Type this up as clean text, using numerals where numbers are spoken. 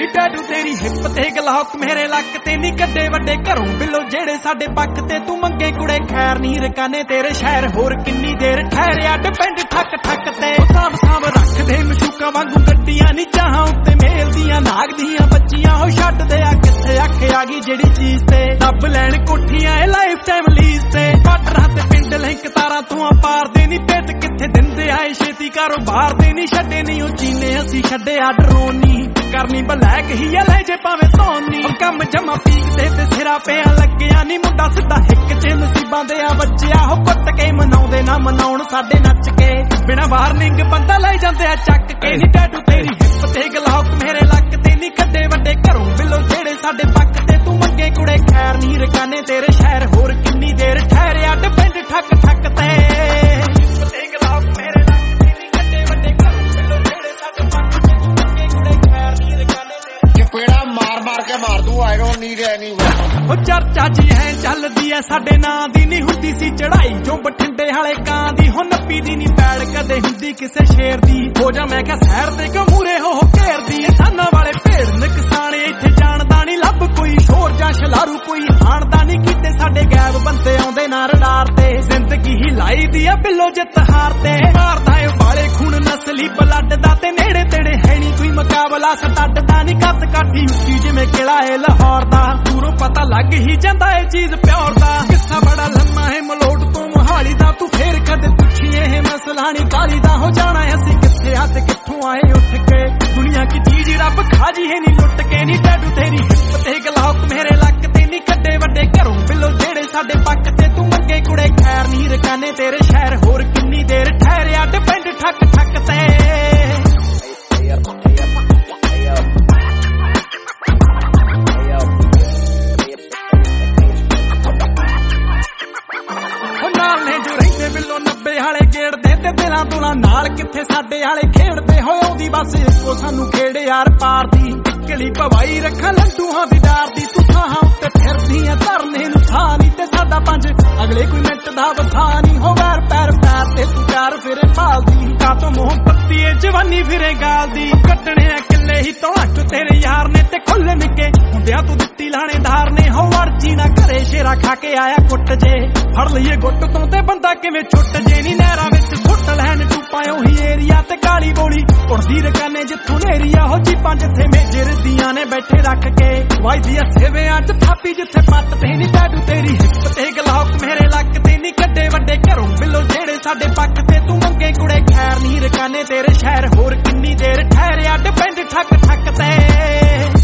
ਨੀ ਟੈਟੂ ਤੇਰੀ ਹਿੱਪ ਤੇ ਗਲੌਕ ਮੇਰੇ ਲੱਕ ਤੇ ਨੀ ਕੱਡੇ ਵੱਡੇ ਘਰੋਂ ਬਿੱਲੋ ਜਿਹੜੇ ਸਾਡੇ ਪੱਕ ਤੇ ਤੂੰ ਮੰਗੇ ਕੁੜੇ ਖੈਰ ਨੀ ਰਕਾਨੇ ਤੇਰੇ ਸ਼ਹਿਰ ਹੋਰ ਕਿੰਨੀ ਦੇਰ ਠਹਿਰਿਆ ਡਿਪੈਂਡ ਠੱਕ ਠੱਕ ਤੇ ਸਾਂਭ ਸਾਂਭ ਰੱਖਦੇ ਮਸ਼ੂਕਾਂ ਵਾਂਗੂ ਗੱਡੀਆਂ ਨੀ ਚਾਹਾਂ ਉੱਤੇ ਮੇਲ ਦੀਆਂ ਨਾਗ ਦੀਆਂ ਬੱਚੀਆਂ ਹੋ ਛੱਡਦੇ ਆ ਕਿੱਥੇ ਅੱਖ ਆ ਗਈ ਜਿਹੜੀ ਚੀਜ਼ ਤੇ ਦੱਬ ਲੈਣ ਕੋਠੀਆਂ ਇਹ ਲਾਈਫ ਟਾਈਮ ਲੀਜ਼ ਤੇ ਬਾਰਡਰਾਂ ਤੇ ਪਿੰਡ ਲਿੰਕ ਤਾਰਾਂ ਤੂੰ ਪਾਰਦੇ ਨੀ ਪਿੱਟ ਕਿੱਥੇ ਦਿੰਦੇ ਆਏ ਛੇਤੀ ਕਾਰੋਬਾਰ ਦੇ ਨੀ ਛੱਡੇ ਨੀ ਉਹ ਚੀਨੇ ਅਸੀਂ ਛੱਡਿਆ ਡਰੋਨੀ ਕਰਨੀ ਬਲੈਕ ਹੀ ਆ ਲੈ ਜੇ ਭਾਵੇਂ ਧੋਨੀ ਕੰਮ ਜਮਾ ਪੀਕਦੇ ਤੇ ਸਿਰਾ ਪਿਆ ਲੱਗਿਆ ਨੀ ਮੁੰਡਾ ਸਿੱਧਾ ਹਿੱਕ ਚ ਨਸੀਬਾਂ ਦੇ ਆ ਬੱਚਿਆ ਹੋ ਕੁੱਟ ਕੇ ਮਨਾਉਂਦੇ ਨਾ ਮਨਾਉਣ ਸਾਡੇ ਨੱਚ ਕੇ ਬਿਨਾਂ ਵਾਰਨਿੰਗ ਬੰਦਾ ਲੈ ਜਾਂਦੇ ਆ ਚੱਕ ਕੇ ਨੀ ਟੈਟੂ ਤੇਰੀ ਹਿੱਪ ਤੇ ਗਲੌਕ ਮੇਰੇ ਲੱਕ ਤੇ ਨੀ ਕੱਡੇ ਵੱਡੇ ਘਰੋਂ ਬਿੱਲੋ ਜਿਹੜੇ ਸਾਡੇ ਪੱਕ ਤੇ ਤੂੰ ਮੰਗੇ ਕੁੜੇ ਖੈਰ ਨੀ ਰਕਾਨੇ ਤੇਰੇ ਸ਼ਹਿਰ ਹੋਰ ਕਿੰਨੀ ਦੇਰ ਠਹਿਰਿਆ ਡਿਪੈਂਡ ਠੱਕ ਠੱਕ ਤੇ ਉਹ ਚਰਚਾ ਜੀ ਹੈ ਚੱਲਦੀ ਐ ਸਾਡੇ ਨਾਂ ਦੀ ਨੀ ਹੁੰਦੀ ਸੀ ਚੜਾਈ ਜੋ ਬਠਿੰਡੇ ਵਾਲੇ ਕਾਂ ਦੀ ਹੋ ਨੱਪੀ ਦੀ ਨੀ ਪੈੜ ਕਦੇ ਹੁੰਦੀ ਕਿਸੇ ਸ਼ੇਰ ਦੀ ਹੋ ਜਾ ਮੈਂ ਕਿਹਾ ਸਹਿਰ ਤੇ ਕਿਉਂ ਮੂਰੇ ਹੋ ਘੇਰਦੀ ਸਾਨਾਂ ਵਾਲੇ ਭੇੜ ਨਕਸਾਨੇ ਇੱਥੇ ਜਾਣਦਾ ਨੀ ਲੱਭ ਕੋਈ ਸ਼ੋਰ ਜਾਂ ਸ਼ਲਾਰੂ ਕੋਈ ਹਾਣਦਾ ਨੀ ਕੀਤੇ ਸਾਡੇ ਗੈਬ ਬੰਦੇ ਆਉਂਦੇ ਨਾ ਰਡਾਰ ਤੇ ਜ਼ਿੰਦਗੀ ਹੀ ਲਾਈ ਦੀ ਆ ਬਿੱਲੋ ਜਿੱਤ ਹਾਰ ਤੇ ਮਾਰਦਾ ਏ ਵਾਲੇ ਖੂਨ ਨਸਲੀ ਬਲੱਡ ਦਾ ਤੇ ਨੇੜੇ ਤੇੜੇ ਹੈ ਨੀ ਕੋਈ ਮੁਕਾਬਲਾ ਸਟੱਡ ਦਾ ਨੀ ਕੱਦ ਕਾਠੀ ਉੱਚੀ ਜਿਵੇਂ ਕਿਲਾ ਏ ਲਾਹੌਰ ਦਾ ਦੂਰੋਂ ਪਤਾ ਲੱਗ ਹੀ ਜਾਂਦਾ ਏ ਚੀਜ਼ ਪਿਓਰ ਦਾ ਕਿੱਸਾ ਬੜਾ ਲੰਮਾ ਹੈ ਮਲੋਟ ਤੋਂ ਮੋਹਾਲੀ ਦਾ ਤੂੰ ਫੇਰ ਕਦੇ ਪੁੱਛੀ ਇਹ ਮਸਲਾ ਨੀ ਕਾਲੀ ਦਾ ਹੋ ਜਾਣਾ ਅਸੀਂ ਕਿੱਥੇ ਆ ਤੇ ਕਿੱਥੋਂ ਆਏ ਉੱਠ ਕੇ ਦੁਨੀਆ ਕੀ ਚੀਜ਼ ਰੱਬ ਖਾਜੀ ਹੈ ਨੀ ਲੁੱਟ ਕੇ ਨੀ ਟੈਟੂ ਤੇਰੀ ਹਿੱਪ ਤੇ ਗਲੌਕ ਮੇਰੇ ਲੱਕ ਤੇ ਨੀ ਕੱਡੇ ਵੱਡੇ ਘਰੋਂ ਬਿੱਲੋ ਜਿਹੜੇ ਸਾਡੇ ਪੱਕ ਤੇ ਤੂੰ ਮੰਗੇ ਕੁੜੇ ਖੈਰ ਨੀ ਰਕਾਨੇ ਤੇਰੇ ਸ਼ਹਿਰ ਹੋਰ ਕਿੰਨੀ ਦੇਰ ਠਹਿਰਿਆ ਡਿਪੈਂਡ ਠੱਕ ਠੱਕ ਤੇ ਬਿੱਲੋ 90 ਵਾਲੇ ਗੇੜਦੇ ਤੇ ਦਿਲਾਂ ਦੁਲਾਂ ਨਾਲ ਕਿੱਥੇ ਸਾਡੇ ਵਾਲੇ ਖੇਡਦੇ ਹੋਏ ਆਉਂਦੀ ਬਸ ਇੱਕੋ ਸਾਨੂੰ ਖੇਡ ਯਾਰ ਪਾਰ ਦੀ ਇਕਲੀ ਭਵਾਈ ਰੱਖਾਂ ਲੰਡੂਹਾਂ ਦੀ ਡਾਰ ਦੀ ਤੂੰ ਥਾਂ ਉੱਤੇ ਫਿਰਦੀ ਆ ਧਰਨੇ ਨੂੰ ਥਾਂ ਨੀ ਤੇ ਸਾਡਾ ਪੰਜ ਅਗਲੇ ਕੋਈ ਮਿੰਟ ਦਾ ਵਥਾ ਨੀ ਹੋ ਵੈਰ ਪੈਰ ਪੈਰ ਤੇ ਤੂੰ ਚਾਰ ਫਿਰੇ ਭਾਲਦੀ ਕਾਤੋਂ ਮੋਹ ਪੱਤੀ ਏ ਜਵਾਨੀ ਫਿਰੇ ਗਾਲਦੀ ਕੱਟਣੇ ਆ ਕਿੱਲੇ ਹੀ ਤੋਹੱਟ ਤੇਰੇ ਯਾਰ ਨੇ ਤੇ ਖੁੱਲੇ ਨਿੱਕੇ ਹੁੰਦਿਆਂ ਤੂੰ ਦਿੱਤੀ ਲਾਣੇਦਾਰ ਨੇ ਹੋ ਅਰਜੀ ਨਾ ਘਰੇ ਸ਼ੇਰਾ ਖਾ ਕੇ ਆਇਆ ਕੁੱਟ ਜੇ ਫੜ ਲਈਏ ਗੁੱਟ ਤੋਂ ਤੇ ਬੰਦਾ ਕਿਵੇਂ ਛੁੱਟ ਜੇ ਨੀ ਨਹਿਰਾਂ ਵਿੱਚ ਸੁੱਟ ਲੈਣ ਟੂਪਾਂ ਉਹੀ ਏਰੀਆ ਤੇ ਕਾਲੀ ਬੋਲੀ ਉੜਦੀ ਰਕਾਨੇ ਜਿੱਥੋਂ ਨੇਰੀਆ ਹੋ ਜੀਪਾਂ ਜਿੱਥੇ ਮੇਜਰ ਦੀਆਂ ਨੇ ਬੈਠੇ ਰੱਖ ਕੇ ਵਾਈਦੀ ਸੇਵਿਆਂ ਚ ਥਾਪੀ ਜਿੱਥੇ ਪੱਟ ਤੇ ਨੀ ਟੈਟੂ ਤੇਰੀ ਹਿੱਪ ਤੇ ਗਲੌਕ ਮੇਰੇ ਲੱਕ ਤੇ ਨੀ ਕੱਡੇ ਵੱਡੇ ਘਰੋਂ ਬਿੱਲੋ ਜਿਹੜੇ ਸਾਡੇ ਪੱਕ ਤੇ ਤੂੰ ਮੰਗੇ ਕੁੜੇ ਖੈਰ ਨੀ ਰਕਾਨੇ ਤੇਰੇ ਸ਼ਹਿਰ ਹੋਰ ਕਿੰਨੀ ਦੇਰ ਠਹਿਰਿਆ ਡਿਪੈਂਡ ਠੱਕ ਠੱਕ ਤੇ